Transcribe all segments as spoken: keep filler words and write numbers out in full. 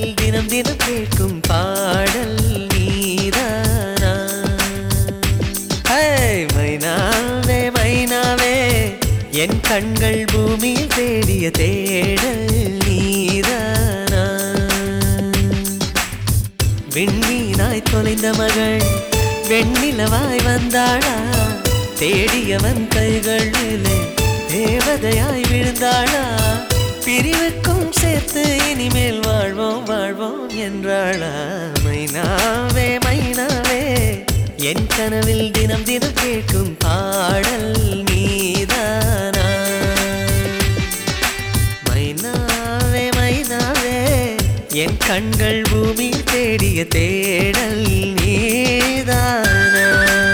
கனவில் தினம் தினம் கேட்கும் பாடல் நீதானா? மைனாவே மைனாவே என் கண்கள் பூமியில் தேடிய தேடல் நீதானா? விண்மீனாய் தொலைந்த மகள் வெண்ணிலவாய் வந்தாளா? தேடியவன் கைகளிலே தேவதையாய் விழுந்தாளா? பிரிவுக்கும் சேர்த்து இனிமேல் வாழ்வோம் வாழ்வோம் என்றாளா? மைனாவே மைனாவே என் கனவில் தினம் தினம் கேட்கும் பாடல் நீதானா? மைனாவே மைனாவே என் கண்கள் பூமியில் தேடிய தேடல் நீதானா?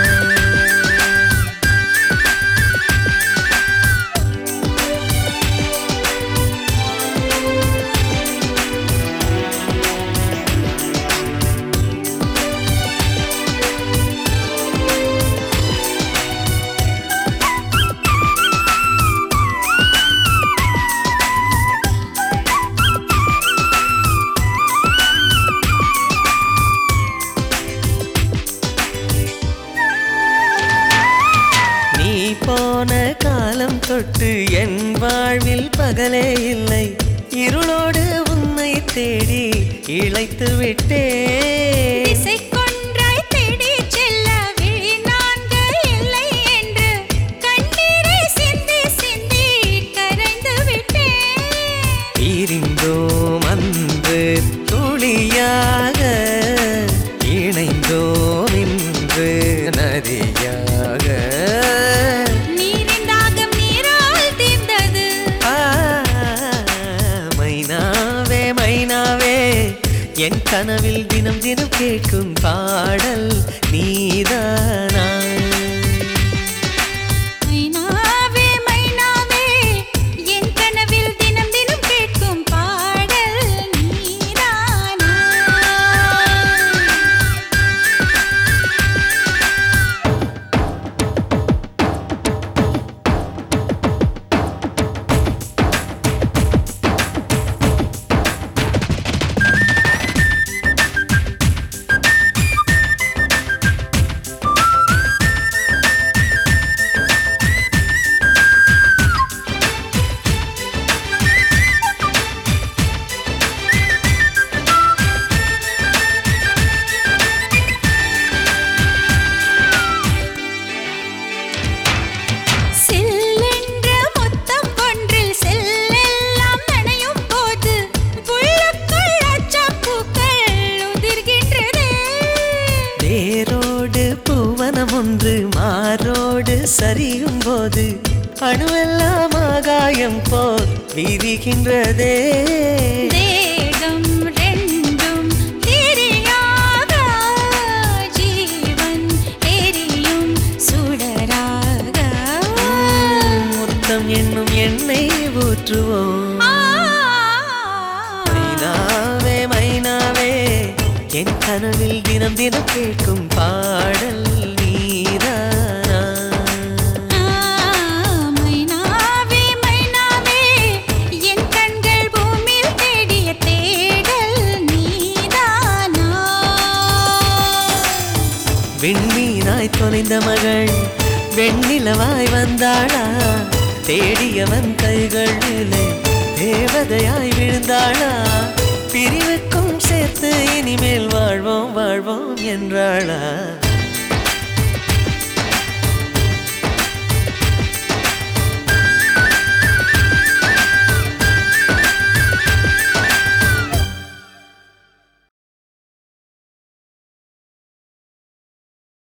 போன காலம் தொட்டு என் வாழ்வில் பகலே இல்லை. இருளோடு உன்னை தேடி இழைத்து விட்டேன். இசைக்கொன்றாய் தேடி செல்ல விழி நான்கு இல்லை என்று கண்ணீரை சிந்தி சிந்தி கரைந்து விட்டேன். பிரிந்தோம் அன்று துளியாக, இணைந்தோம் இன்று நதியாக. என் கனவில் தினம் தினம் கேட்கும் பாடல் நீதானா? மைனாவே மைனாவே என் கனவில் தினம் தினம் கேட்கும் பாடல் நீதானா? ஒன்று மாரோடு சரியும் போது அணுவெல்லாம் ஆகாயம் போல் விரிகின்றதே. தேகம் ரெண்டும் தெரியாத ஜீவன் எரியும் சுடராக. முத்தம் என்னும் எண்ணெய் ஊற்றுவோம். மைனாவே மைனாவே என் கனவில் தினம் தினம் கேட்கும் பாடல் நீதானா? மைனாவே மைனாவே என் கண்கள் பூமியில் தேடிய தேடல் நீதானா? விண்மீனாய் தொலைந்த மகள் வெண்ணிலவாய் வந்தாளா? தேடியவன் கைகளிலே தேவதையாய் விழுந்தாளா? பிரிவுக்கும் சேர்த்து இனிமேல் வாழ்வோம் வாழ்வோம் என்றாளா?